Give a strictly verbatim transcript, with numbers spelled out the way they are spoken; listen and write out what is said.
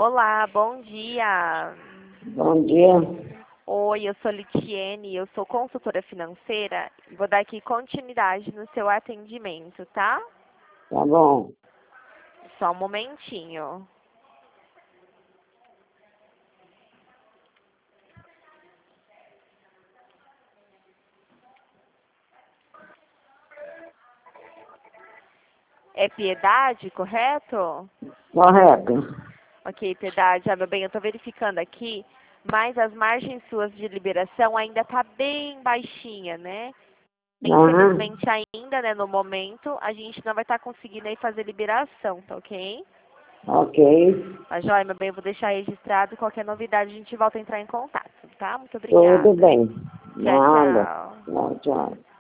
Olá, bom dia. Bom dia. Oi, eu sou Litiene, eu sou consultora financeira e vou dar aqui continuidade no seu atendimento, tá? Tá bom. Só um momentinho. É Piedade, correto? Correto. Ok, Piedade, ah, meu bem, eu tô verificando aqui, mas as margens suas de liberação ainda tá bem baixinha, né? Aham. Infelizmente ainda, né, no momento, a gente não vai estar conseguindo aí fazer liberação, tá ok? Ok. Tá joia, meu bem, eu vou deixar registrado. Qualquer novidade a gente volta a entrar em contato, tá? Muito Tudo obrigada. bem. Tchau, Nada. tchau. Tchau, tchau.